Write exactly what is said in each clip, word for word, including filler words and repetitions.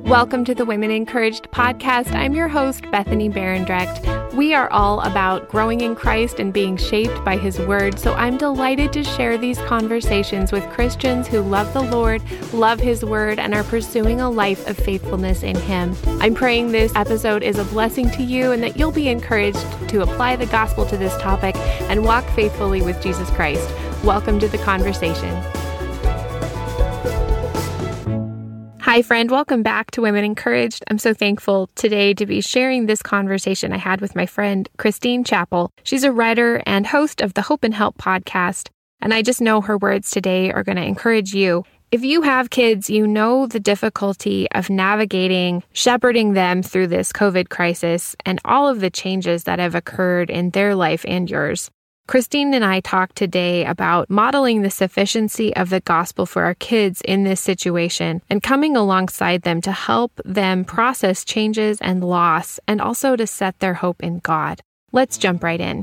Welcome to the Women Encouraged podcast. I'm your host, Bethany Barendrecht. We are all about growing in Christ and being shaped by His Word, so I'm delighted to share these conversations with Christians who love the Lord, love His Word, and are pursuing a life of faithfulness in Him. I'm praying this episode is a blessing to you and that you'll be encouraged to apply the gospel to this topic and walk faithfully with Jesus Christ. Welcome to the conversation. Hi, friend. Welcome back to Women Encouraged. I'm so thankful today to be sharing this conversation I had with my friend, Christine Chappell. She's a writer and host of the Hope and Help podcast, and I just know her words today are going to encourage you. If you have kids, you know the difficulty of navigating, shepherding them through this COVID crisis and all of the changes that have occurred in their life and yours. Christine and I talked today about modeling the sufficiency of the gospel for our kids in this situation and coming alongside them to help them process changes and loss and also to set their hope in God. Let's jump right in.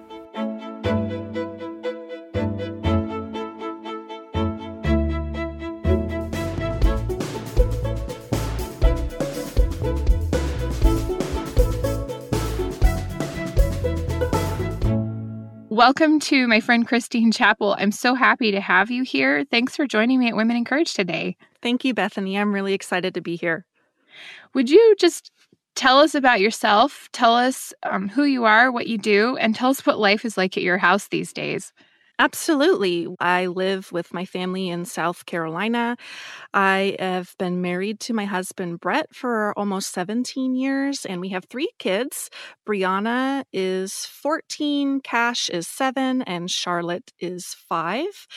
Welcome to my friend Christine Chappell. I'm so happy to have you here. Thanks for joining me at Women Encouraged today. Thank you, Bethany. I'm really excited to be here. Would you just tell us about yourself, tell us um, who you are, what you do, and tell us what life is like at your house these days? Absolutely. I live with my family in South Carolina. I have been married to my husband, Brett, for almost seventeen years, and we have three kids. Brianna is fourteen, Cash is seven, and Charlotte is five.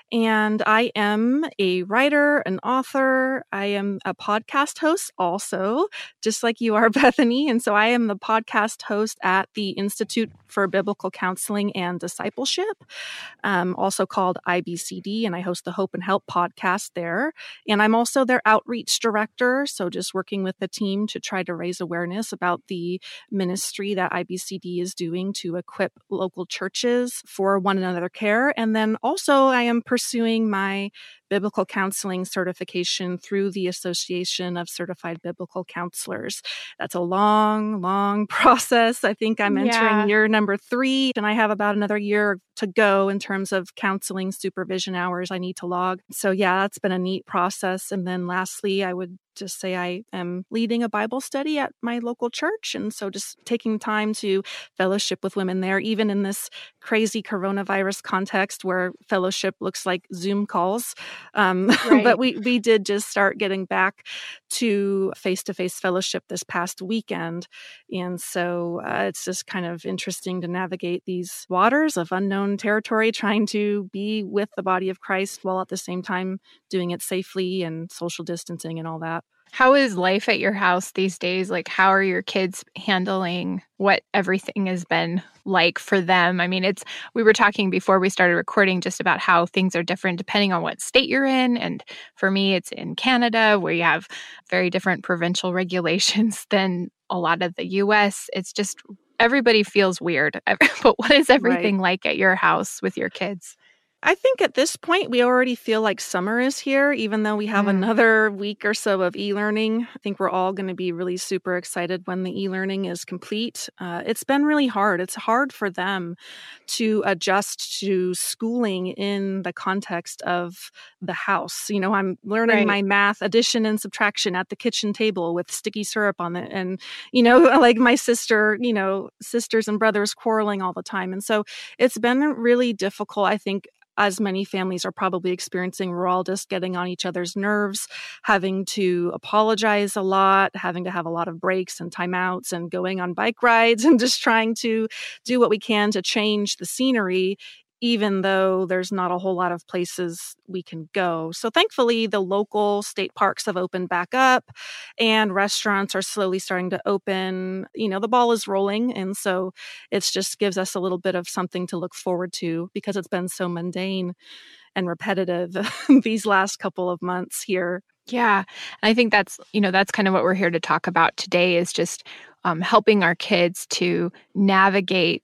And I am a writer, an author. I am a podcast host also, just like you are, Bethany. And so I am the podcast host at the Institute for Biblical Counseling and Discipleship, um, also called I B C D, and I host the Hope and Help podcast there. And I'm also their outreach director, so just working with the team to try to raise awareness about the ministry that I B C D is doing to equip local churches for one another care. And then also I am pursuing my biblical counseling certification through the Association of Certified Biblical Counselors. That's a long, long process. I think I'm entering Yeah. year number three, and I have about another year to go in terms of counseling supervision hours I need to log. So yeah, that's been a neat process. And then lastly, I would just say I am leading a Bible study at my local church. And so just taking time to fellowship with women there, even in this crazy coronavirus context where fellowship looks like Zoom calls. Um, Right. but we, we did just start getting back to face-to-face fellowship this past weekend. And so uh, it's just kind of interesting to navigate these waters of unknown territory, trying to be with the body of Christ while at the same time doing it safely and social distancing and all that. How is life at your house these days? Like, how are your kids handling what everything has been like for them? I mean, it's, we were talking before we started recording just about how things are different depending on what state you're in. And for me, it's in Canada where you have very different provincial regulations than a lot of the U S. It's just, everybody feels weird. But what is everything Right. like at your house with your kids? I think at this point, we already feel like summer is here, even though we have Mm. another week or so of e-learning. I think we're all going to be really super excited when the e-learning is complete. Uh, it's been really hard. It's hard for them to adjust to schooling in the context of the house. You know, I'm learning Right. my math addition and subtraction at the kitchen table with sticky syrup on it. And, you know, like my sister, you know, sisters and brothers quarreling all the time. And so it's been really difficult, I think, as many families are probably experiencing. We're all just getting on each other's nerves, having to apologize a lot, having to have a lot of breaks and timeouts and going on bike rides and just trying to do what we can to change the scenery, even though there's not a whole lot of places we can go. So thankfully, the local state parks have opened back up and restaurants are slowly starting to open. You know, the ball is rolling. And so it just gives us a little bit of something to look forward to because it's been so mundane and repetitive these last couple of months here. Yeah. And I think that's, you know, that's kind of what we're here to talk about today is just um, helping our kids to navigate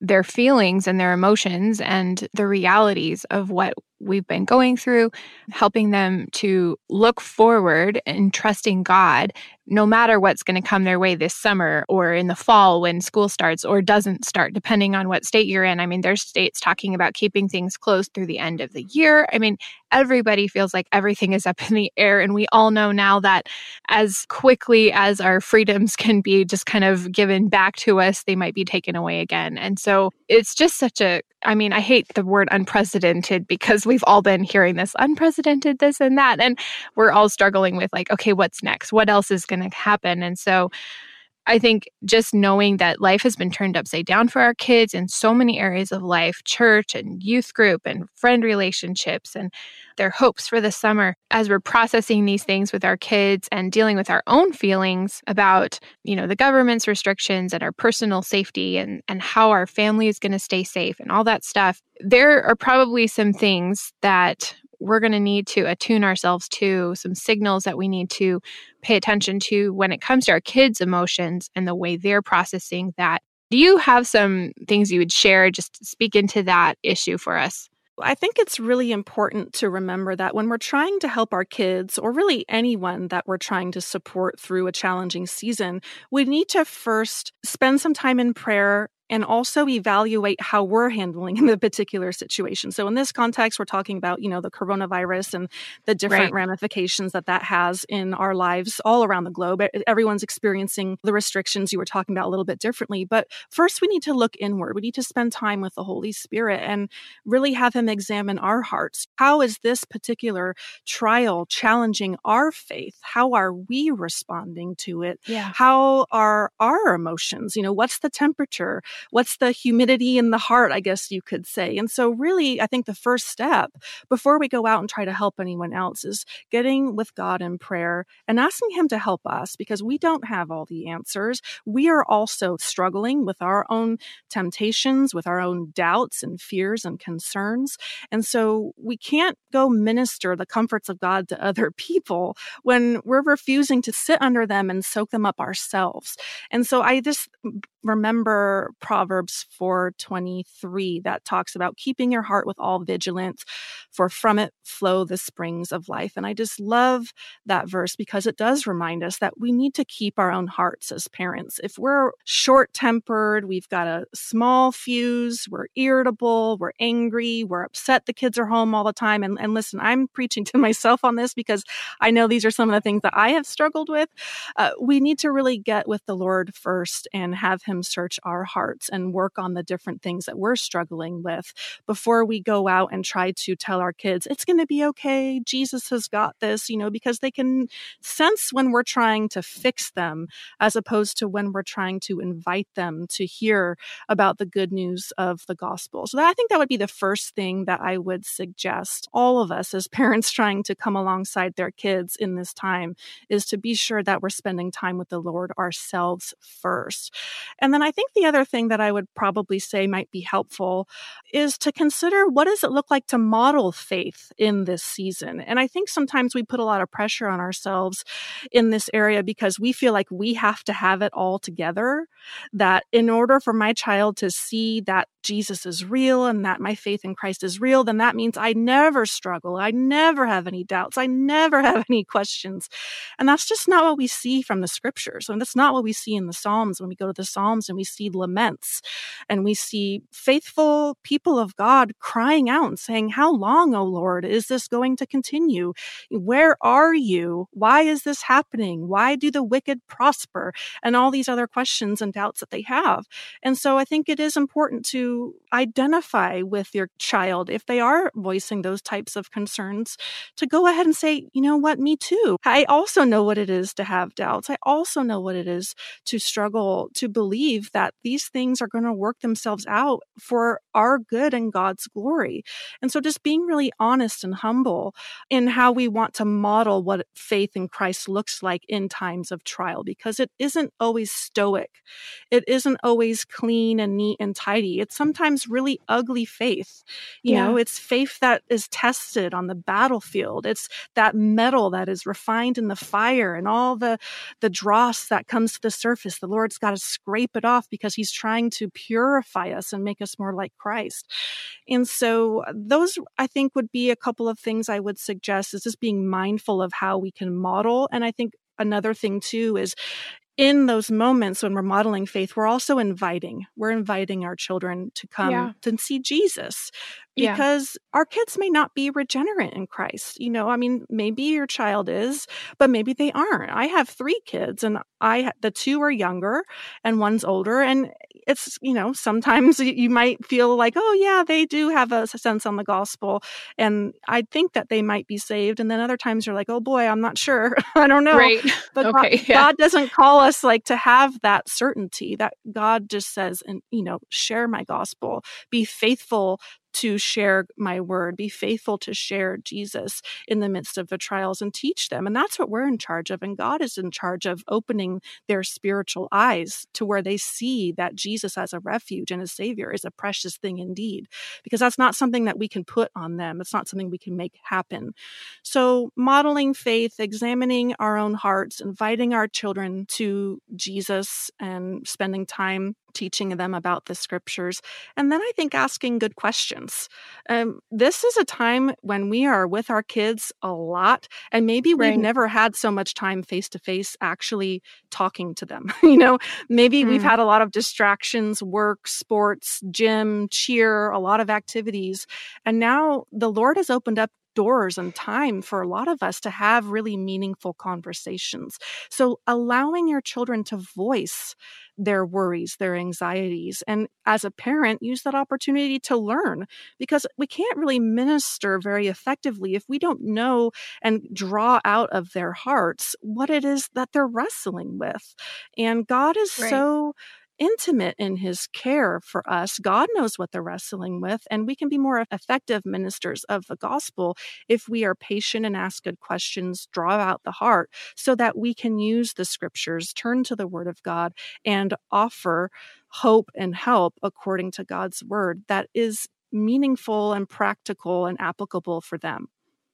their feelings and their emotions and the realities of what we've been going through, helping them to look forward and trusting God, no matter what's going to come their way this summer or in the fall when school starts or doesn't start, depending on what state you're in. I mean, there's states talking about keeping things closed through the end of the year. I mean, everybody feels like everything is up in the air. And we all know now that as quickly as our freedoms can be just kind of given back to us, they might be taken away again. And so it's just such a, I mean, I hate the word unprecedented because we've all been hearing this unprecedented, this and that. And we're all struggling with like, okay, what's next? What else is going to happen? And so I think just knowing that life has been turned upside down for our kids in so many areas of life, church and youth group and friend relationships and their hopes for the summer, as we're processing these things with our kids and dealing with our own feelings about, you know, the government's restrictions and our personal safety and, and how our family is going to stay safe and all that stuff, there are probably some things that we're going to need to attune ourselves to, some signals that we need to pay attention to when it comes to our kids' emotions and the way they're processing that. Do you have some things you would share just to speak into that issue for us? I think it's really important to remember that when we're trying to help our kids, or really anyone that we're trying to support through a challenging season, we need to first spend some time in prayer and also evaluate how we're handling the particular situation. So in this context, we're talking about, you know, the coronavirus and the different Right. ramifications that that has in our lives all around the globe. Everyone's experiencing the restrictions you were talking about a little bit differently. But first, we need to look inward. We need to spend time with the Holy Spirit and really have him examine our hearts. How is this particular trial challenging our faith? How are we responding to it? Yeah. How are our emotions? You know, what's the temperature? What's the humidity in the heart, I guess you could say. And so really, I think the first step before we go out and try to help anyone else is getting with God in prayer and asking him to help us, because we don't have all the answers. We are also struggling with our own temptations, with our own doubts and fears and concerns. And so we can't go minister the comforts of God to other people when we're refusing to sit under them and soak them up ourselves. And so I just remember Proverbs four twenty-three that talks about keeping your heart with all vigilance, for from it flow the springs of life. And I just love that verse because it does remind us that we need to keep our own hearts as parents. If we're short-tempered, we've got a small fuse, we're irritable, we're angry, we're upset the kids are home all the time. And, and listen, I'm preaching to myself on this because I know these are some of the things that I have struggled with. Uh, we need to really get with the Lord first and have him search our hearts and work on the different things that we're struggling with before we go out and try to tell our kids, it's going to be okay. Jesus has got this, you know, because they can sense when we're trying to fix them as opposed to when we're trying to invite them to hear about the good news of the gospel. So that, I think that would be the first thing that I would suggest all of us as parents trying to come alongside their kids in this time is to be sure that we're spending time with the Lord ourselves first. And then I think the other thing that I would probably say might be helpful is to consider, what does it look like to model faith in this season? And I think sometimes we put a lot of pressure on ourselves in this area because we feel like we have to have it all together, that in order for my child to see that Jesus is real and that my faith in Christ is real, then that means I never struggle. I never have any doubts. I never have any questions. And that's just not what we see from the scriptures. And that's not what we see in the Psalms. When we go to the Psalms and we see laments and we see faithful people of God crying out and saying, how long, O Lord, is this going to continue? Where are you? Why is this happening? Why do the wicked prosper? And all these other questions and doubts that they have. And so I think it is important to identify with your child if they are voicing those types of concerns, to go ahead and say, you know what, me too. I also know what it is to have doubts. I also know what it is to struggle to believe that these things are going to work themselves out for our good and God's glory. And so just being really honest and humble in how we want to model what faith in Christ looks like in times of trial, because it isn't always stoic. It isn't always clean and neat and tidy. It's sometimes really ugly faith. You Yeah. know, it's faith that is tested on the battlefield. It's that metal that is refined in the fire, and all the, the dross that comes to the surface. The Lord's got to scrape it off because he's trying trying to purify us and make us more like Christ. And so those, I think, would be a couple of things I would suggest, is just being mindful of how we can model. And I think another thing too is, in those moments when we're modeling faith, we're also inviting. We're inviting our children to come Yeah. to see Jesus, Yeah. because our kids may not be regenerate in Christ. You know, I mean, maybe your child is, but maybe they aren't. I have three kids, and I the two are younger and one's older. And it's, you know, sometimes you might feel like, oh yeah, they do have a sense on the gospel, and I think that they might be saved. And then other times you're like, oh boy, I'm not sure. I don't know. Right. But Okay. God, Yeah. God doesn't call us like to have that certainty. That God just says, and you know, share my gospel, be faithful to share my word, be faithful to share Jesus in the midst of the trials, and teach them. And that's what we're in charge of. And God is in charge of opening their spiritual eyes to where they see that Jesus as a refuge and a savior is a precious thing indeed, because that's not something that we can put on them. It's not something we can make happen. So modeling faith, examining our own hearts, inviting our children to Jesus, and spending time teaching them about the scriptures. And then I think asking good questions. Um, this is a time when we are with our kids a lot, and maybe we've Right. never had so much time face to face actually talking to them. You know, maybe we've Mm. had a lot of distractions, work, sports, gym, cheer, a lot of activities. And now the Lord has opened up doors and time for a lot of us to have really meaningful conversations. So allowing your children to voice their worries, their anxieties, and as a parent, use that opportunity to learn, because we can't really minister very effectively if we don't know and draw out of their hearts what it is that they're wrestling with. And God is Right. so intimate in his care for us. God knows what they're wrestling with, and we can be more effective ministers of the gospel if we are patient and ask good questions, draw out the heart, so that we can use the scriptures, turn to the word of God, and offer hope and help according to God's word that is meaningful and practical and applicable for them.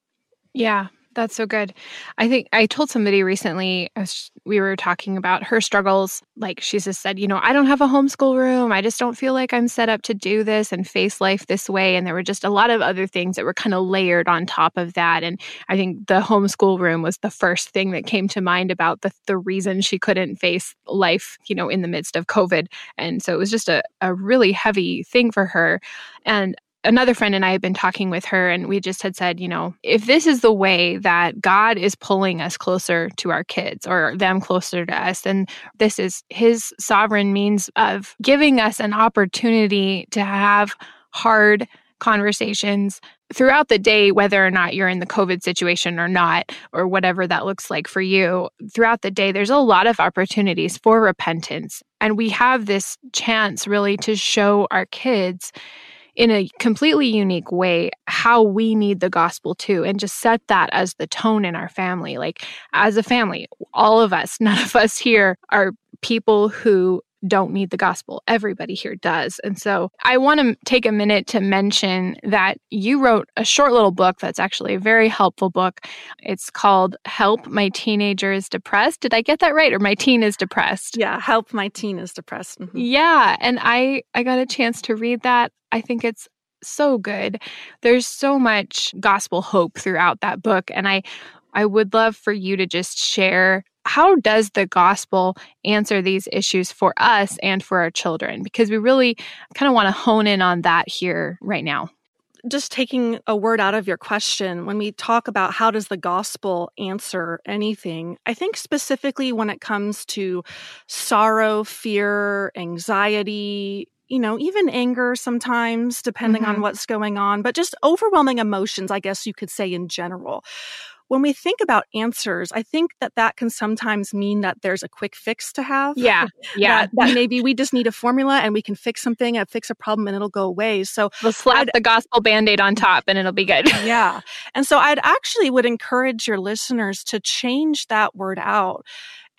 Yeah, that's so good. I think I told somebody recently, as we were talking about her struggles, like she just said, you know, I don't have a homeschool room. I just don't feel like I'm set up to do this and face life this way. And there were just a lot of other things that were kind of layered on top of that. And I think the homeschool room was the first thing that came to mind about the, the reason she couldn't face life, you know, in the midst of COVID. And so it was just a, a really heavy thing for her. And another friend and I had been talking with her, and we just had said, you know, if this is the way that God is pulling us closer to our kids or them closer to us, then this is his sovereign means of giving us an opportunity to have hard conversations throughout the day, whether or not you're in the COVID situation or not, or whatever that looks like for you. Throughout the day, there's a lot of opportunities for repentance. And we have this chance really to show our kids in a completely unique way how we need the gospel too, and just set that as the tone in our family. Like as a family, all of us, none of us here are people who don't need the gospel. Everybody here does. And so I want to take a minute to mention that you wrote a short little book that's actually a very helpful book. It's called Help My Teenager is Depressed. Did I get that right? Or My Teen is Depressed? Yeah, Help My Teen is Depressed. Mm-hmm. Yeah. And I, I got a chance to read that. I think it's so good. There's so much gospel hope throughout that book. And I, I would love for you to just share, how does the gospel answer these issues for us and for our children? Because we really kind of want to hone in on that here right now. Just taking a word out of your question, when we talk about how does the gospel answer anything, I think specifically when it comes to sorrow, fear, anxiety, you know, even anger sometimes, depending Mm-hmm. on what's going on, but just overwhelming emotions, I guess you could say in general. When we think about answers, I think that that can sometimes mean that there's a quick fix to have. Yeah, yeah. that, that maybe we just need a formula and we can fix something and fix a problem and it'll go away. So We'll slap I'd- the gospel Band-Aid on top and it'll be good. yeah. And so I'd actually would encourage your listeners to change that word out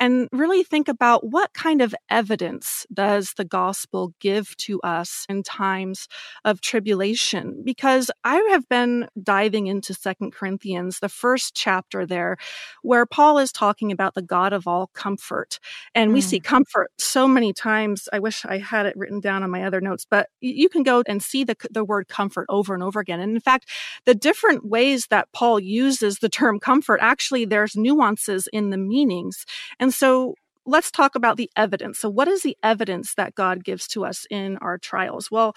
and really think about what kind of evidence does the gospel give to us in times of tribulation? Because I have been diving into Second Corinthians, the first chapter there, where Paul is talking about the God of all comfort. And we Mm. see comfort so many times. I wish I had it written down on my other notes, but you can go and see the, the word comfort over and over again. And in fact, the different ways that Paul uses the term comfort, actually, there's nuances in the meanings. And so let's talk about the evidence. So what is the evidence that God gives to us in our trials? Well,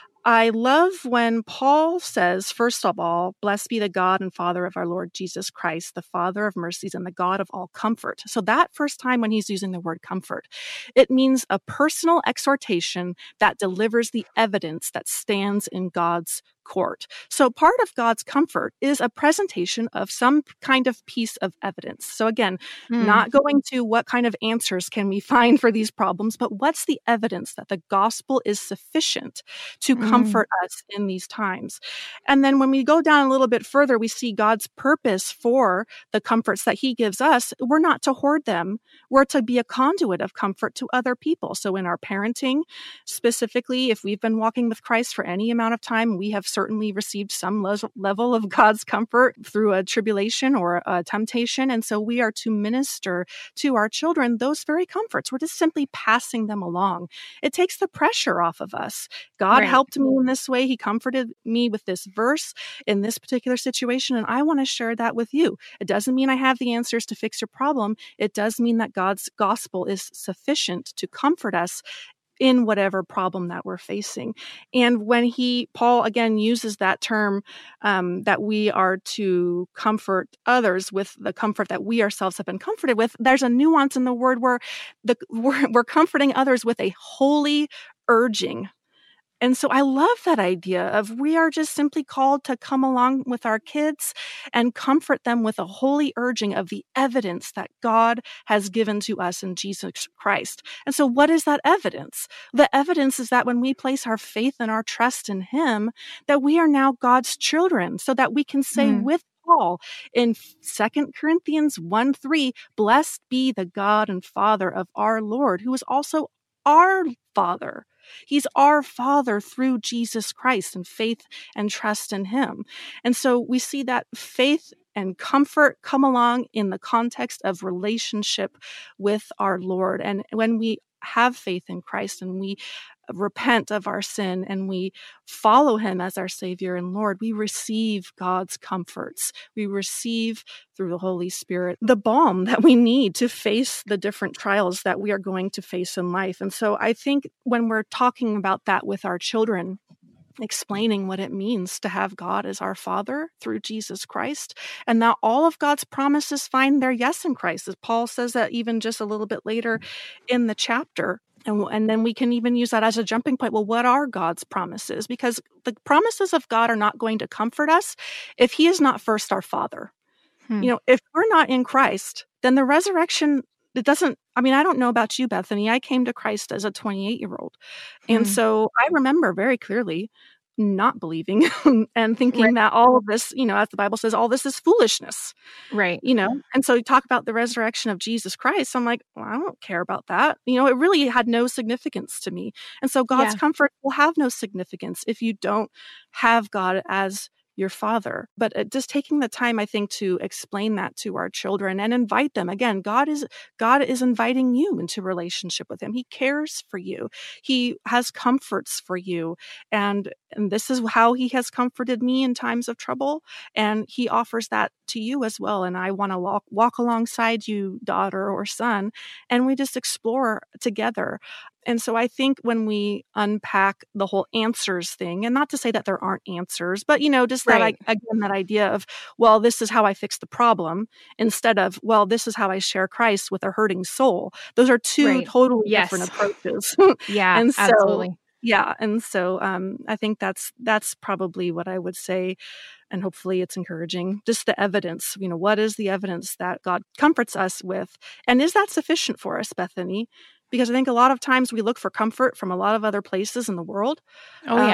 I love when Paul says, first of all, blessed be the God and Father of our Lord Jesus Christ, the Father of mercies and the God of all comfort. So that first time when he's using the word comfort, it means a personal exhortation that delivers the evidence that stands in God's court. So part of God's comfort is a presentation of some kind of piece of evidence. So again, Mm. not going to what kind of answers can we find for these problems, but what's the evidence that the gospel is sufficient to Mm. comfort us in these times? And then when we go down a little bit further, we see God's purpose for the comforts that he gives us. We're not to hoard them. We're to be a conduit of comfort to other people. So in our parenting, specifically, if we've been walking with Christ for any amount of time, we have certainly received some le- level of God's comfort through a tribulation or a temptation. And so we are to minister to our children those very comforts. We're just simply passing them along. It takes the pressure off of us. God Right. helped me in this way. He comforted me with this verse in this particular situation. And I want to share that with you. It doesn't mean I have the answers to fix your problem. It does mean that God's gospel is sufficient to comfort us in whatever problem that we're facing. And when he, Paul again uses that term, um, that we are to comfort others with the comfort that we ourselves have been comforted with, there's a nuance in the word where the, we're, we're comforting others with a holy urging. And so I love that idea of we are just simply called to come along with our kids and comfort them with a holy urging of the evidence that God has given to us in Jesus Christ. And so what is that evidence? The evidence is that when we place our faith and our trust in him, that we are now God's children, so that we can say Mm. with Paul in Second Corinthians one three, blessed be the God and Father of our Lord, who is also our Father. He's our Father through Jesus Christ and faith and trust in him. And so we see that faith and comfort come along in the context of relationship with our Lord. And when we have faith in Christ and we repent of our sin and we follow him as our Savior and Lord, we receive God's comforts. We receive through the Holy Spirit the balm that we need to face the different trials that we are going to face in life. And so I think when we're talking about that with our children, explaining what it means to have God as our Father through Jesus Christ, and that all of God's promises find their yes in Christ. As Paul says that even just a little bit later in the chapter. And, and then we can even use that as a jumping point. Well, what are God's promises? Because the promises of God are not going to comfort us if he is not first our Father. Hmm. You know, if we're not in Christ, then the resurrection, it doesn't, I mean, I don't know about you, Bethany. I came to Christ as a twenty-eight-year-old. And Hmm. so I remember very clearly not believing and thinking Right. that all of this, you know, as the Bible says, all this is foolishness. Right. You know, and so you talk about the resurrection of Jesus Christ. I'm like, well, I don't care about that. You know, it really had no significance to me. And so God's Yeah. comfort will have no significance if you don't have God as your Father. But uh, just taking the time, I think, to explain that to our children and invite them. Again, God is God is inviting you into relationship with him. He cares for you. He has comforts for you. And, and this is how he has comforted me in times of trouble. And he offers that to you as well. And I want to walk, walk alongside you, daughter or son, and we just explore together. And so I think when we unpack the whole answers thing, and not to say that there aren't answers, but, you know, just that, Right. I, again, that idea of, well, this is how I fix the problem, instead of, well, this is how I share Christ with a hurting soul. Those are two Right. totally Yes. different approaches. Yeah, And so, absolutely. yeah. And so um, I think that's that's probably what I would say. And hopefully it's encouraging. Just the evidence, you know, what is the evidence that God comforts us with? And is that sufficient for us, Bethany? Because I think a lot of times we look for comfort from a lot of other places in the world. Oh, yeah. Um,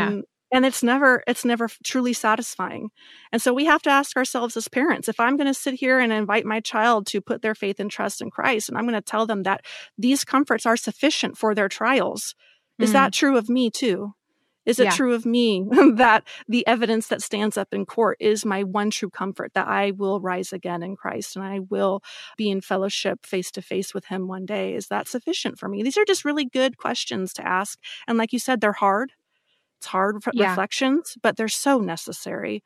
And it's never, it's never truly satisfying. And so we have to ask ourselves as parents, if I'm going to sit here and invite my child to put their faith and trust in Christ, and I'm going to tell them that these comforts are sufficient for their trials, is Mm. that true of me too? Is it Yeah. true of me that the evidence that stands up in court is my one true comfort, that I will rise again in Christ and I will be in fellowship face to face with him one day? Is that sufficient for me? These are just really good questions to ask. And like you said, they're hard. It's hard re- Yeah. reflections, but they're so necessary.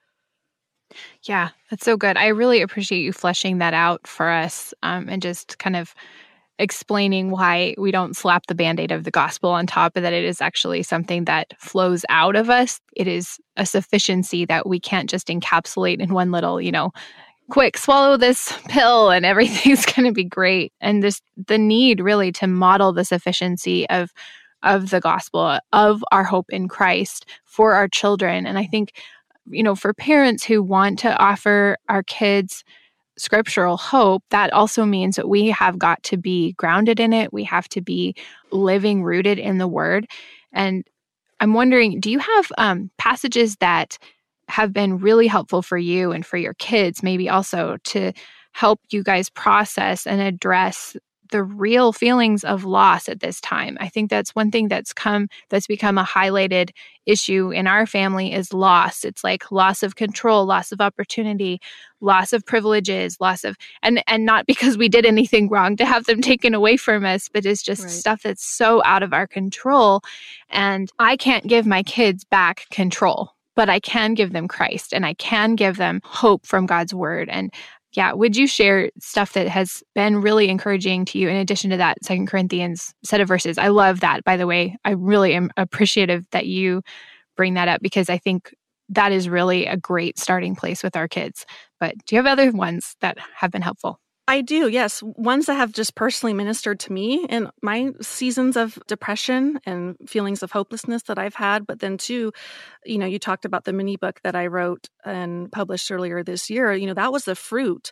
Yeah, that's so good. I really appreciate you fleshing that out for us, um, and just kind of explaining why we don't slap the Band-Aid of the gospel on top, but that it is actually something that flows out of us. It is a sufficiency that we can't just encapsulate in one little, you know, quick swallow this pill and everything's going to be great. And this, the need really to model the sufficiency of of the gospel, of our hope in Christ for our children. And I think, you know, for parents who want to offer our kids scriptural hope, that also means that we have got to be grounded in it. We have to be living rooted in the word. And I'm wondering, do you have um, passages that have been really helpful for you and for your kids, maybe also to help you guys process and address the real feelings of loss at this time? I think that's one thing that's come, that's become a highlighted issue in our family is loss. It's like loss of control, loss of opportunity, loss of privileges, loss of, and, and not because we did anything wrong to have them taken away from us, but it's just Right. stuff that's so out of our control. And I can't give my kids back control, but I can give them Christ and I can give them hope from God's word. And yeah, would you share stuff that has been really encouraging to you in addition to that Second Corinthians set of verses? I love that, by the way. I really am appreciative that you bring that up because I think that is really a great starting place with our kids. But do you have other ones that have been helpful? I do, yes. Ones that have just personally ministered to me in my seasons of depression and feelings of hopelessness that I've had. But then too, you know, you talked about the mini book that I wrote and published earlier this year. You know, that was the fruit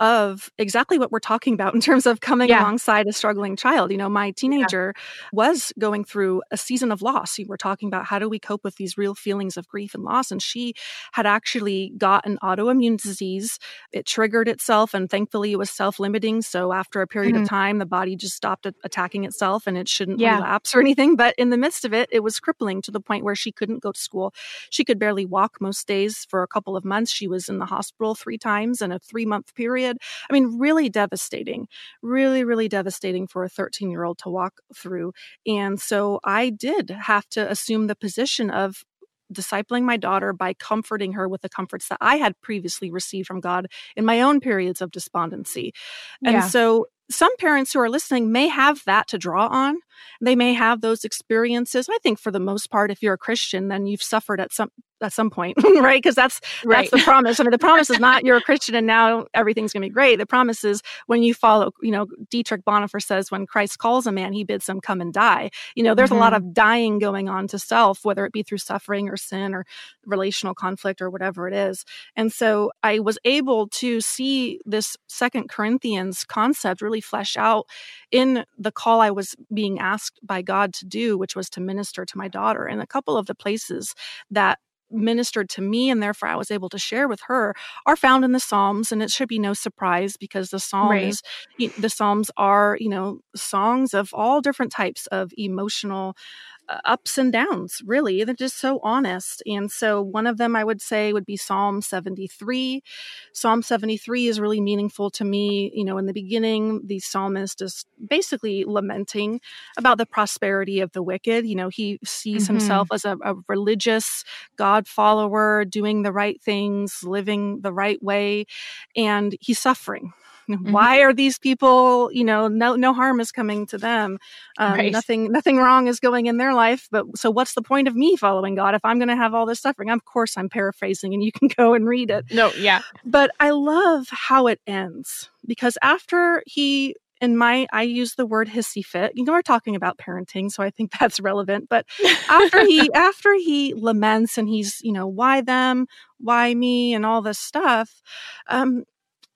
of exactly what we're talking about in terms of coming Yeah. alongside a struggling child. You know, my teenager was going through a season of loss. You were talking about how do we cope with these real feelings of grief and loss. And she had actually got an autoimmune disease. It triggered itself, and thankfully it was self-limiting. So after a period Mhm. of time, the body just stopped a- attacking itself and it shouldn't Yeah. relapse or anything. But in the midst of it, it was crippling to the point where she couldn't go to school. She could barely walk most days for a couple of months. She was in the hospital three times in a three month period. I mean, really devastating, really, really devastating for a thirteen year old to walk through. And so I did have to assume the position of discipling my daughter by comforting her with the comforts that I had previously received from God in my own periods of despondency. And Yeah. so some parents who are listening may have that to draw on. They may have those experiences. I think for the most part, if you're a Christian, then you've suffered at some at some point, right? Because that's Right. that's the promise. I mean, the promise is not you're a Christian and now everything's going to be great. The promise is when you follow, you know, Dietrich Bonhoeffer says, when Christ calls a man, he bids him come and die. You know, there's Mhm. a lot of dying going on to self, whether it be through suffering or sin or relational conflict or whatever it is. And so I was able to see this Second Corinthians concept really flesh out in the call I was being asked by God to do, which was to minister to my daughter. And a couple of the places that ministered to me and therefore I was able to share with her are found in the Psalms. And it should be no surprise because the Psalm Right. is, the Psalms are, you know, songs of all different types of emotional uh, ups and downs, really. They're just so honest. And so one of them I would say would be Psalm seventy-three. Psalm seventy-three is really meaningful to me. You know, in the beginning, the psalmist is basically lamenting about the prosperity of the wicked. You know, he sees Mhm. himself as a, a religious God follower, doing the right things, living the right way, and he's suffering. Mhm. Why are these people, you know, no no harm is coming to them. Um, Right. Nothing nothing wrong is going in their life. But so what's the point of me following God if I'm going to have all this suffering? Of course, I'm paraphrasing and you can go and read it. No, yeah. But I love how it ends because after he, in my, I use the word hissy fit. You know, we're talking about parenting, so I think that's relevant. But after he, after he laments and he's, you know, why them, why me, and all this stuff, um,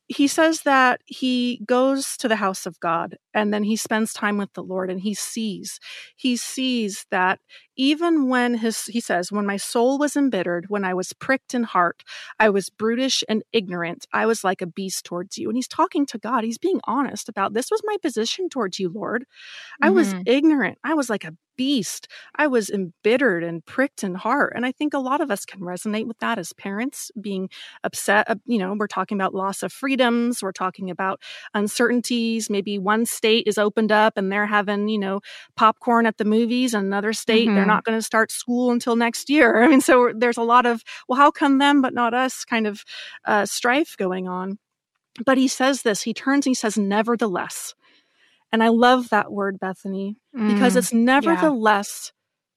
he says that he goes to the house of God and then he spends time with the Lord, and he sees, he sees that even when his, he says, when my soul was embittered, when I was pricked in heart, I was brutish and ignorant. I was like a beast towards you. And he's talking to God. He's being honest about, this was my position towards you, Lord. I was Mhm. ignorant. I was like a beast. I was embittered and pricked in heart. And I think a lot of us can resonate with that as parents, being upset. Uh, You know, we're talking about loss of freedoms. We're talking about uncertainties. Maybe one state is opened up and they're having, you know, popcorn at the movies, and another state, they're Mhm. not going to start school until next year. I mean, so there's a lot of, well, how come them but not us kind of uh, strife going on. But he says this, he turns and he says, nevertheless. And I love that word, Bethany, because Mm. it's Yeah. nevertheless,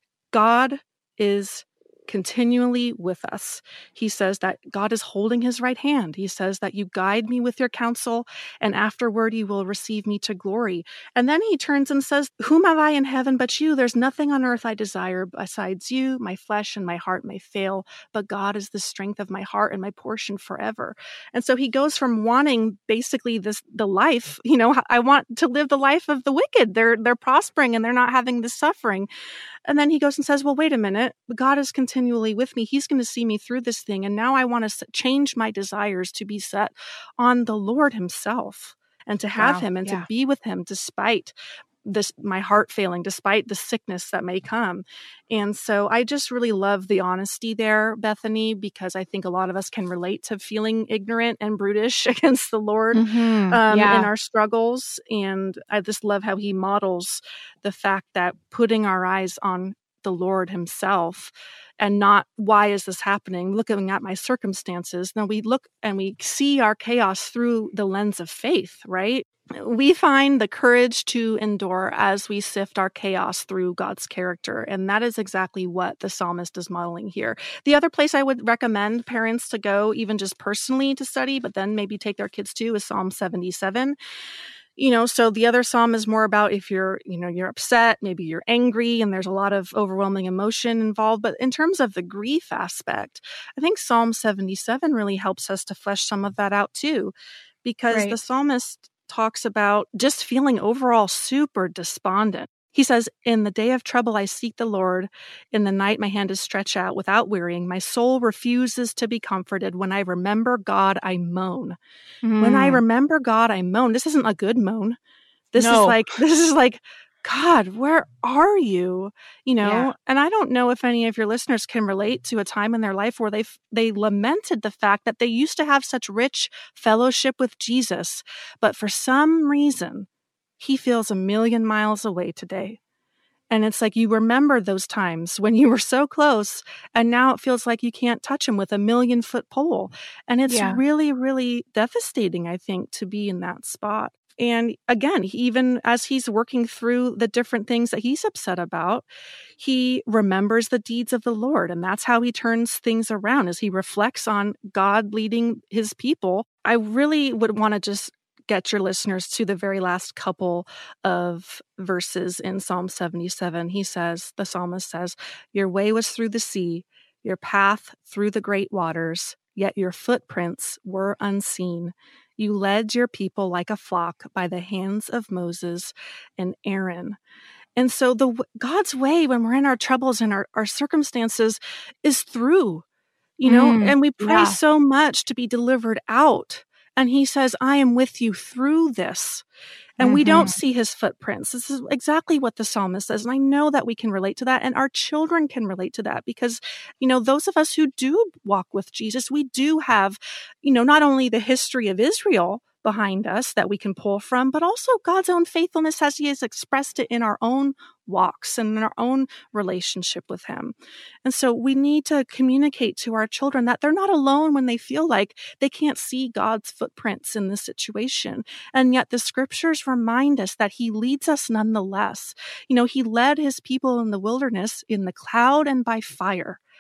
God is continually with us. He says that God is holding his right hand. He says that you guide me with your counsel, and afterward you will receive me to glory. And then he turns and says, whom have I in heaven but you? There's nothing on earth I desire besides you. My flesh and my heart may fail, but God is the strength of my heart and my portion forever. And so he goes from wanting basically this, the life, you know, I want to live the life of the wicked. They're, they're prospering and they're not having this suffering. And then he goes and says, well, wait a minute. God is continually with me. He's going to see me through this thing. And now I want to change my desires to be set on the Lord himself, and to have Wow. him and to Yeah. be with him despite this, my heart failing, despite the sickness that may come. And so I just really love the honesty there, Bethany, because I think a lot of us can relate to feeling ignorant and brutish against the Lord Mhm. um, Yeah. in our struggles. And I just love how he models the fact that putting our eyes on the Lord himself, and not, why is this happening? Looking at my circumstances. No, we look and we see our chaos through the lens of faith, right? We find the courage to endure as we sift our chaos through God's character. And that is exactly what the psalmist is modeling here. The other place I would recommend parents to go, even just personally to study, but then maybe take their kids to, is Psalm seventy-seven. You know, so the other psalm is more about if you're, you know, you're upset, maybe you're angry, and there's a lot of overwhelming emotion involved. But in terms of the grief aspect, I think Psalm seventy-seven really helps us to flesh some of that out too, because the Right. psalmist talks about just feeling overall super despondent. He says, in the day of trouble, I seek the Lord. In the night, my hand is stretched out without wearying. My soul refuses to be comforted. When I remember God, I moan. When I Mm. remember God, I moan. This isn't a good moan. This is No. like, this is like, God, where are you? You Yeah. know, and I don't know if any of your listeners can relate to a time in their life where they they lamented the fact that they used to have such rich fellowship with Jesus, but for some reason, he feels a million miles away today. And it's like you remember those times when you were so close, and now it feels like you can't touch him with a million foot pole. And it's Yeah. really, really devastating, I think, to be in that spot. And again, he- even as he's working through the different things that he's upset about, he remembers the deeds of the Lord. And that's how he turns things around, as he reflects on God leading his people. I really would want to just get your listeners to the very last couple of verses in Psalm seventy-seven. He says, the psalmist says, your way was through the sea, your path through the great waters, yet your footprints were unseen. You led your people like a flock by the hands of Moses and Aaron. And so the God's way when we're in our troubles and our, our circumstances is through, you know, Mm. and we pray Yeah. so much to be delivered out. And he says, I am with you through this. And we don't Mhm. see his footprints. This is exactly what the psalmist says. And I know that we can relate to that, and our children can relate to that, because, you know, those of us who do walk with Jesus, we do have, you know, not only the history of Israel behind us that we can pull from, but also God's own faithfulness as he has expressed it in our own walks and in our own relationship with him. And so we need to communicate to our children that they're not alone when they feel like they can't see God's footprints in this situation. And yet the scriptures remind us that he leads us nonetheless. You know, he led his people in the wilderness in the cloud and by fire.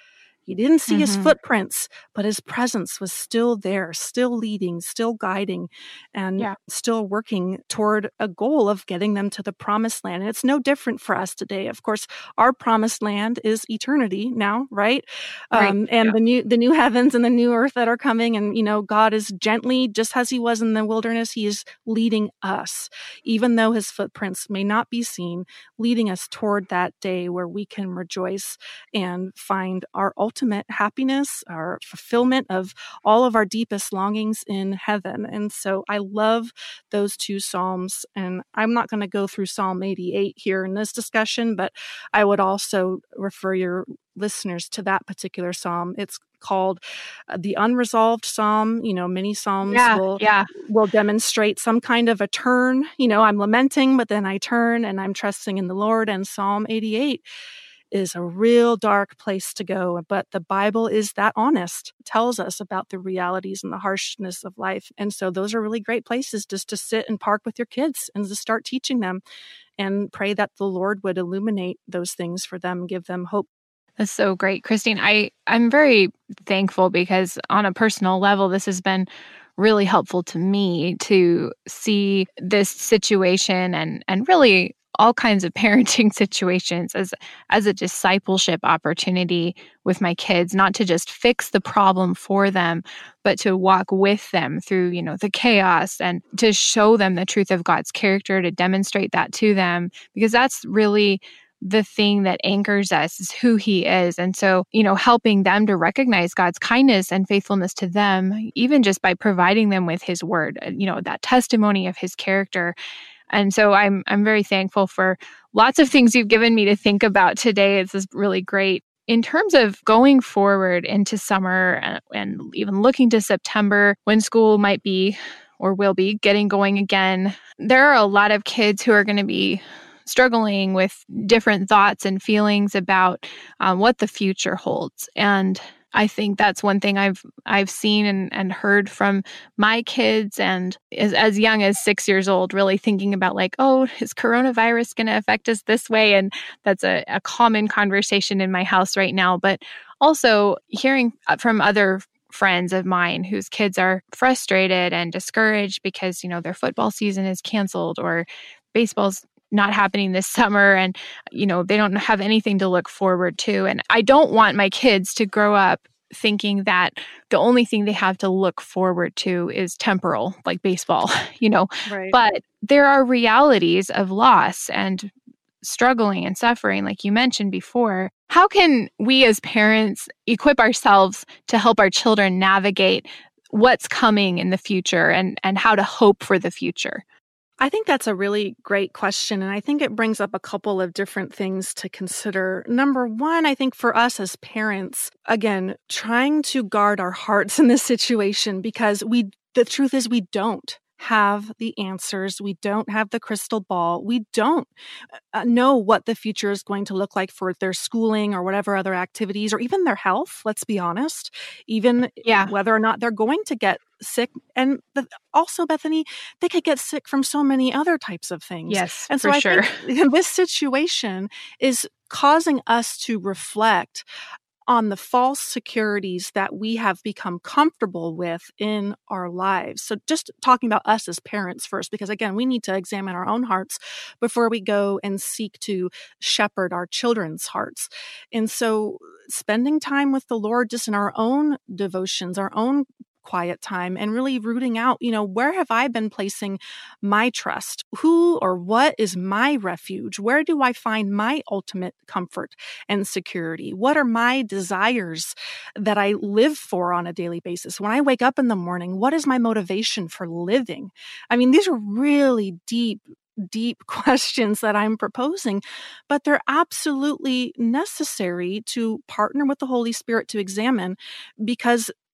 He didn't see his Mm-hmm. footprints, but his presence was still there, still leading, still guiding, and Yeah. still working toward a goal of getting them to the promised land. And it's no different for us today. Of course, our promised land is eternity now, right? Right. Um, and Yeah. the new the new heavens and the new earth that are coming. And, you know, God is gently, just as he was in the wilderness, he is leading us, even though his footprints may not be seen, leading us toward that day where we can rejoice and find our ultimate happiness, our fulfillment of all of our deepest longings in heaven. And so I love those two Psalms. And I'm not going to go through Psalm eighty-eight here in this discussion, but I would also refer your listeners to that particular Psalm. It's called uh, the Unresolved Psalm. You know, many Psalms Yeah. will Yeah. will demonstrate some kind of a turn. You know, I'm lamenting, but then I turn and I'm trusting in the Lord. And Psalm eighty-eight is a real dark place to go. But the Bible is that honest, it tells us about the realities and the harshness of life. And so those are really great places just to sit and park with your kids and to start teaching them, and pray that the Lord would illuminate those things for them, give them hope. That's so great, Christine. I, I'm very thankful because on a personal level, this has been really helpful to me to see this situation and, and really all kinds of parenting situations as, as a discipleship opportunity with my kids, not to just fix the problem for them, but to walk with them through, you know, the chaos and to show them the truth of God's character, to demonstrate that to them, because that's really the thing that anchors us is who he is. And so, you know, helping them to recognize God's kindness and faithfulness to them, even just by providing them with his word, you know, that testimony of his character. And so I'm I'm very thankful for lots of things you've given me to think about today. It's just really great. In terms of going forward into summer and, and even looking to September when school might be or will be getting going again, there are a lot of kids who are going to be struggling with different thoughts and feelings about um, what the future holds. And I think that's one thing I've I've seen and, and heard from my kids, and as, as young as six years old, really thinking about like, oh, is coronavirus going to affect us this way? And that's a, a common conversation in my house right now. But also hearing from other friends of mine whose kids are frustrated and discouraged because, you know, their football season is canceled or baseball's not happening this summer, and, you know, they don't have anything to look forward to. And I don't want my kids to grow up thinking that the only thing they have to look forward to is temporal, like baseball, you know, Right. but there are realities of loss and struggling and suffering, like you mentioned before. How can we as parents equip ourselves to help our children navigate what's coming in the future and, and how to hope for the future? I think that's a really great question. And I think it brings up a couple of different things to consider. Number one, I think for us as parents, again, trying to guard our hearts in this situation, because we, the truth is we don't have the answers. We don't have the crystal ball. We don't uh, know what the future is going to look like for their schooling or whatever other activities, or even their health. Let's be honest, even Yeah. whether or not they're going to get sick. And the, also, Bethany, they could get sick from so many other types of things. Yes, and so for I sure. think this situation is causing us to reflect on the false securities that we have become comfortable with in our lives. So just talking about us as parents first, because again, we need to examine our own hearts before we go and seek to shepherd our children's hearts. And so spending time with the Lord just in our own devotions, our own quiet time, and really rooting out, you know, where have I been placing my trust? Who or what is my refuge? Where do I find my ultimate comfort and security? What are my desires that I live for on a daily basis? When I wake up in the morning, what is my motivation for living? I mean, these are really deep, deep questions that I'm proposing, but they're absolutely necessary to partner with the Holy Spirit to examine, because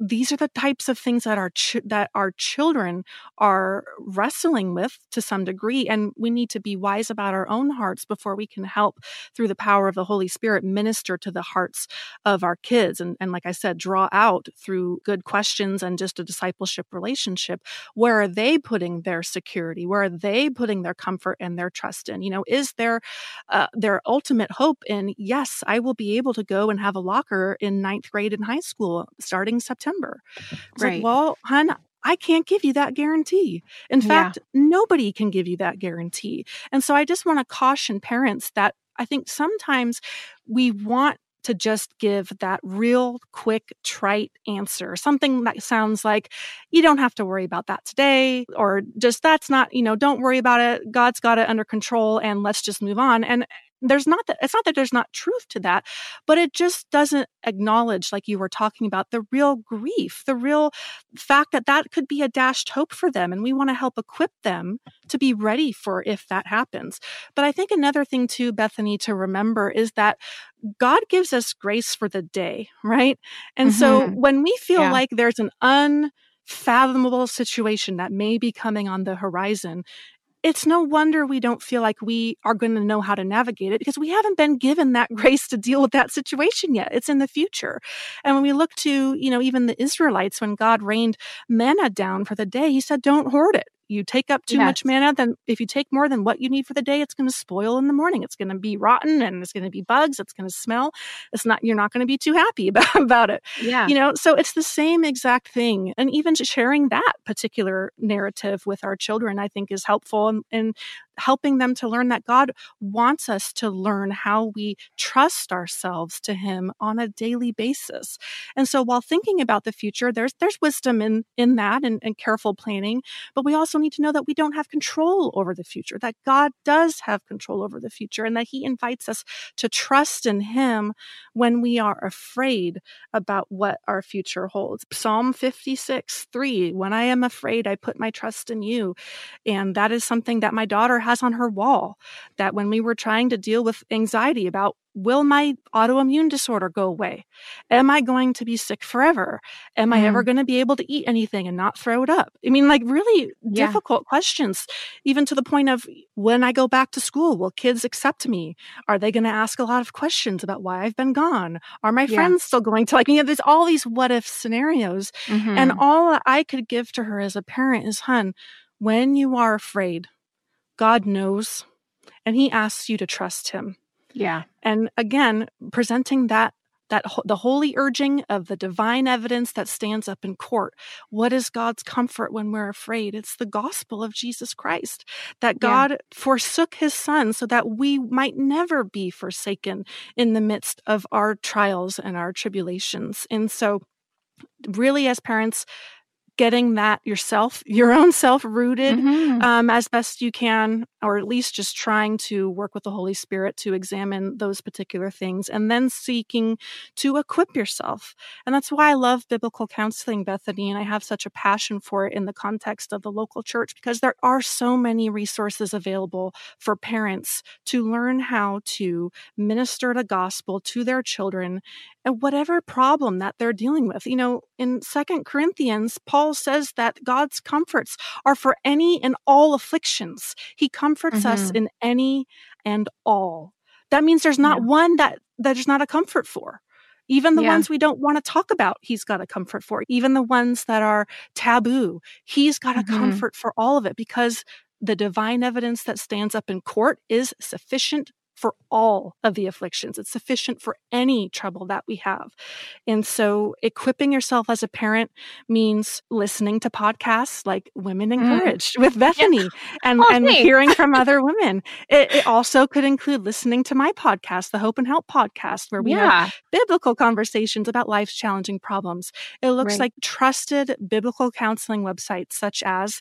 these are the types of things that our ch- that our children are wrestling with to some degree, and we need to be wise about our own hearts before we can help, through the power of the Holy Spirit, minister to the hearts of our kids. And, and like I said, draw out through good questions and just a discipleship relationship. Where are they putting their security? Where are they putting their comfort and their trust in? You know, is there uh, their ultimate hope in, yes, I will be able to go and have a locker in ninth grade in high school starting September? It's Right. like, well, hon, I can't give you that guarantee. In fact, Yeah. nobody can give you that guarantee. And so I just want to caution parents that I think sometimes we want to just give that real quick, trite answer, something that sounds like, you don't have to worry about that today, or just that's not, you know, don't worry about it. God's got it under control and let's just move on. And there's not that, it's not that there's not truth to that, but it just doesn't acknowledge, like you were talking about, the real grief, the real fact that that could be a dashed hope for them. And we want to help equip them to be ready for if that happens. But I think another thing too, Bethany, to remember is that God gives us grace for the day, right? And mm-hmm. so when we feel yeah. like there's an unfathomable situation that may be coming on the horizon, it's no wonder we don't feel like we are going to know how to navigate it, because we haven't been given that grace to deal with that situation yet. It's in the future. And when we look to, you know, even the Israelites, when God rained manna down for the day, he said, don't hoard it. You take up too yes. much manna, then if you take more than what you need for the day, it's going to spoil in the morning. It's going to be rotten and it's going to be bugs. It's going to smell. It's not, you're not going to be too happy about, about it. Yeah. You know, so it's the same exact thing. And even sharing that particular narrative with our children, I think is helpful in, in helping them to learn that God wants us to learn how we trust ourselves to him on a daily basis. And so while thinking about the future, there's, there's wisdom in, in that and, and careful planning, but we also need to know that we don't have control over the future, that God does have control over the future, and that he invites us to trust in him when we are afraid about what our future holds. Psalm fifty-six, three, when I am afraid, I put my trust in you. And that is something that my daughter has on her wall, that when we were trying to deal with anxiety about, will my autoimmune disorder go away? Am I going to be sick forever? Am mm. I ever going to be able to eat anything and not throw it up? I mean, like really yeah. difficult questions, even to the point of, when I go back to school, will kids accept me? Are they going to ask a lot of questions about why I've been gone? Are my yeah. friends still going to like me? You know, there's all these what if scenarios. Mm-hmm. And all I could give to her as a parent is, hun, when you are afraid, God knows, and he asks you to trust him. Yeah. And again, presenting that, that the holy urging of the divine evidence that stands up in court. What is God's comfort when we're afraid? It's the gospel of Jesus Christ, that God yeah. forsook his son so that we might never be forsaken in the midst of our trials and our tribulations. And so really, as parents, getting that yourself, your own self rooted mm-hmm. um, as best you can, or at least just trying to work with the Holy Spirit to examine those particular things, and then seeking to equip yourself. And that's why I love biblical counseling, Bethany, and I have such a passion for it in the context of the local church, because there are so many resources available for parents to learn how to minister the gospel to their children and whatever problem that they're dealing with. You know, in Second Corinthians, Paul says that God's comforts are for any and all afflictions. He comforts mm-hmm. us in any and all. That means there's not yeah. one that, that there's not a comfort for. Even the yeah. ones we don't want to talk about, he's got a comfort for. Even the ones that are taboo, he's got mm-hmm. a comfort for all of it, because the divine evidence that stands up in court is sufficient for all of the afflictions. It's sufficient for any trouble that we have. And so equipping yourself as a parent means listening to podcasts like Women Encouraged mm. with Bethany yeah. and, oh, and hearing from other women. It, it also could include listening to my podcast, the Hope and Help podcast, where we yeah. have biblical conversations about life's challenging problems. It looks right. like trusted biblical counseling websites such as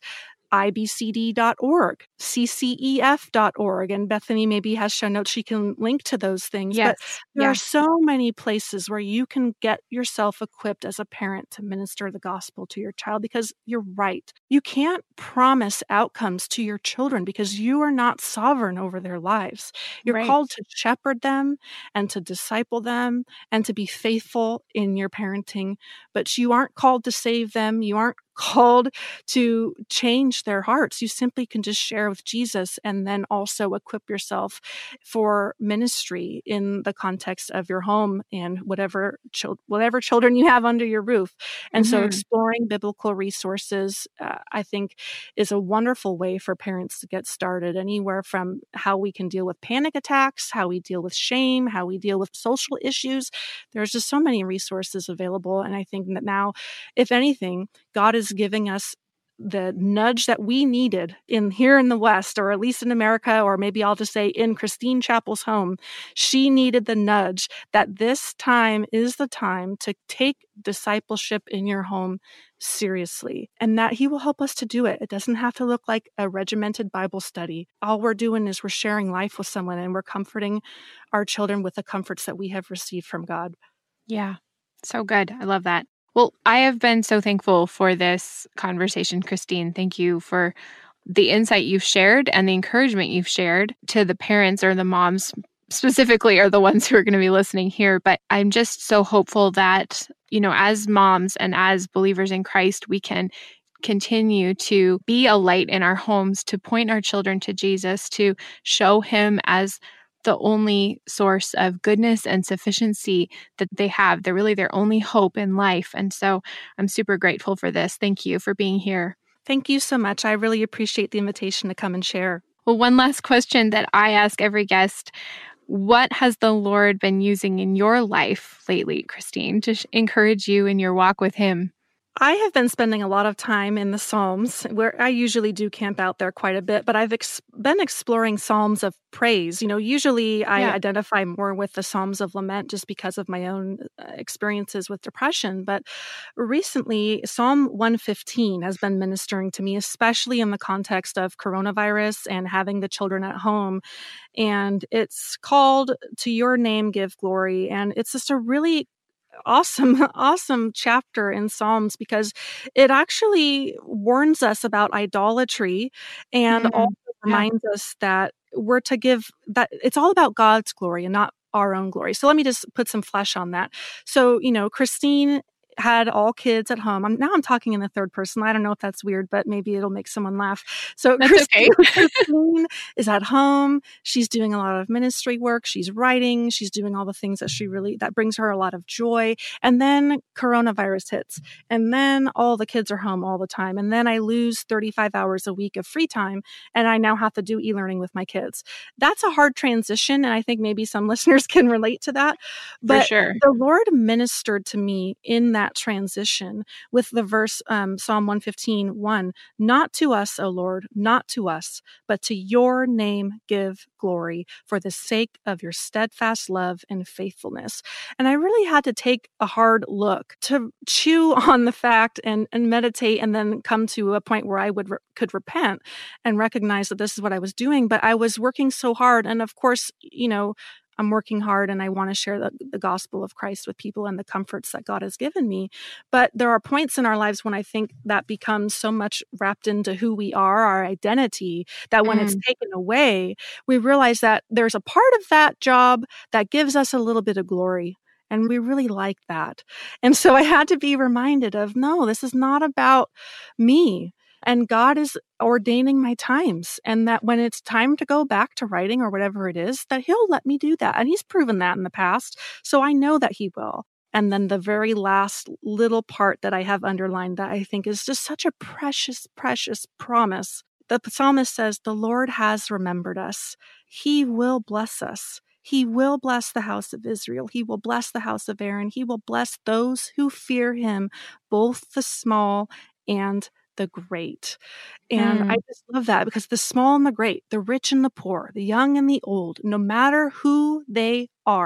I B C D dot org, C C E F dot org. And Bethany maybe has show notes. She can link to those things. Yes. But there Yeah. are so many places where you can get yourself equipped as a parent to minister the gospel to your child, because you're right. You can't promise outcomes to your children because you are not sovereign over their lives. You're Right. called to shepherd them and to disciple them and to be faithful in your parenting, but you aren't called to save them. You aren't called to change their hearts. You simply can just share with Jesus and then also equip yourself for ministry in the context of your home and whatever chil- whatever children you have under your roof. And so Mhm. exploring biblical resources, uh, I think, is a wonderful way for parents to get started, anywhere from how we can deal with panic attacks, how we deal with shame, how we deal with social issues. There's just so many resources available. And I think that now, if anything, God is giving us the nudge that we needed in here in the West, or at least in America, or maybe I'll just say in Christine Chappell's home. She needed the nudge that this time is the time to take discipleship in your home seriously, and that he will help us to do it. It doesn't have to look like a regimented Bible study. All we're doing is we're sharing life with someone, and we're comforting our children with the comforts that we have received from God. Yeah. So good. I love that. Well, I have been so thankful for this conversation, Christine. Thank you for the insight you've shared and the encouragement you've shared to the parents, or the moms specifically are the ones who are going to be listening here. But I'm just so hopeful that, you know, as moms and as believers in Christ, we can continue to be a light in our homes, to point our children to Jesus, to show him as the only source of goodness and sufficiency that they have. They're really their only hope in life. And so I'm super grateful for this. Thank you for being here. Thank you so much. I really appreciate the invitation to come and share. Well, one last question that I ask every guest. What has the Lord been using in your life lately, Christine, to encourage you in your walk with him? I have been spending a lot of time in the Psalms, where I usually do camp out there quite a bit, but I've ex- been exploring Psalms of praise. You know, usually I Yeah. identify more with the Psalms of lament just because of my own experiences with depression. But recently, Psalm one fifteen has been ministering to me, especially in the context of coronavirus and having the children at home. And it's called "To Your Name Give Glory." And it's just a really awesome, awesome chapter in Psalms, because it actually warns us about idolatry and Mm, also yeah. reminds us that we're to give, that it's all about God's glory and not our own glory. So let me just put some flesh on that. So, you know, Christine had all kids at home. I'm, now I'm talking in the third person. I don't know if that's weird, but maybe it'll make someone laugh. So That's Christine, okay. Christine is at home. She's doing a lot of ministry work. She's writing. She's doing all the things that she really, that brings her a lot of joy. And then coronavirus hits. And then all the kids are home all the time. And then I lose thirty-five hours a week of free time. And I now have to do e-learning with my kids. That's a hard transition. And I think maybe some listeners can relate to that. But For sure. the Lord ministered to me in that transition with the verse, um, Psalm one fifteen, one, not to us, O Lord, not to us, but to your name give glory for the sake of your steadfast love and faithfulness. And I really had to take a hard look to chew on the fact and, and meditate, and then come to a point where I would re- could repent and recognize that this is what I was doing. But I was working so hard. And of course, you know, I'm working hard and I want to share the, the gospel of Christ with people and the comforts that God has given me. But there are points in our lives when I think that becomes so much wrapped into who we are, our identity, that when mm. it's taken away, we realize that there's a part of that job that gives us a little bit of glory. And we really like that. And so I had to be reminded of, no, this is not about me. And God is ordaining my times, and that when it's time to go back to writing or whatever it is, that he'll let me do that. And he's proven that in the past. So I know that he will. And then the very last little part that I have underlined that I think is just such a precious, precious promise. The psalmist says, the Lord has remembered us. He will bless us. He will bless the house of Israel. He will bless the house of Aaron. He will bless those who fear him, both the small and the great. And mm. I just love that, because the small and the great, the rich and the poor, the young and the old, no matter who they are,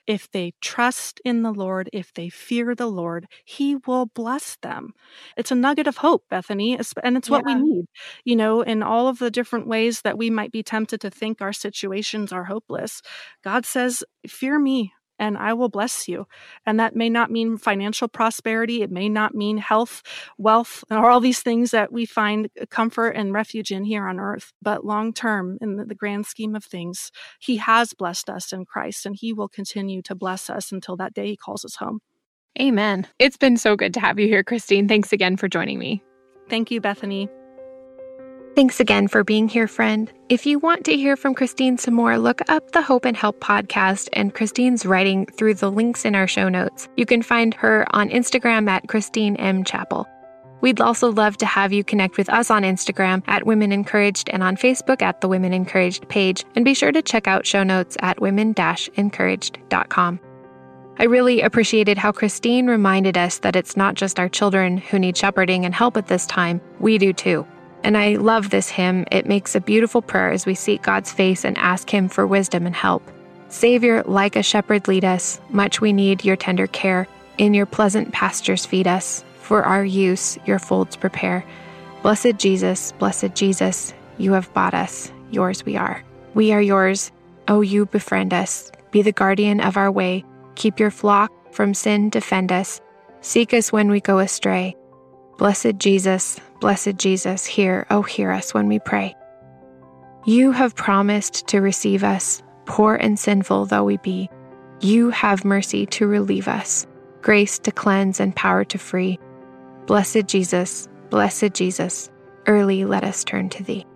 if they trust in the Lord, if they fear the Lord, He will bless them. It's a nugget of hope, Bethany, and it's what we Yeah. need. You know, in all of the different ways that we might be tempted to think our situations are hopeless, God says, fear me, and I will bless you. And that may not mean financial prosperity. It may not mean health, wealth, or all these things that we find comfort and refuge in here on earth. But long term, in the, the grand scheme of things, He has blessed us in Christ, and He will continue to bless us until that day He calls us home. Amen. It's been so good to have you here, Christine. Thanks again for joining me. Thank you, Bethany. Thanks again for being here, friend. If you want to hear from Christine some more, look up the Hope and Help podcast and Christine's writing through the links in our show notes. You can find her on Instagram at Christine M. Chapel. We'd also love to have you connect with us on Instagram at Women Encouraged and on Facebook at the Women Encouraged page. And be sure to check out show notes at women dash encouraged dot com. I really appreciated how Christine reminded us that it's not just our children who need shepherding and help at this time. We do too. And I love this hymn. It makes a beautiful prayer as we seek God's face and ask Him for wisdom and help. Savior, like a shepherd lead us. Much we need your tender care. In your pleasant pastures feed us. For our use your folds prepare. Blessed Jesus, blessed Jesus, you have bought us. Yours we are. We are yours. Oh, you befriend us. Be the guardian of our way. Keep your flock from sin, defend us. Seek us when we go astray. Blessed Jesus, blessed Jesus, hear, oh, hear us when we pray. You have promised to receive us, poor and sinful though we be. You have mercy to relieve us, grace to cleanse and power to free. Blessed Jesus, blessed Jesus, early let us turn to Thee.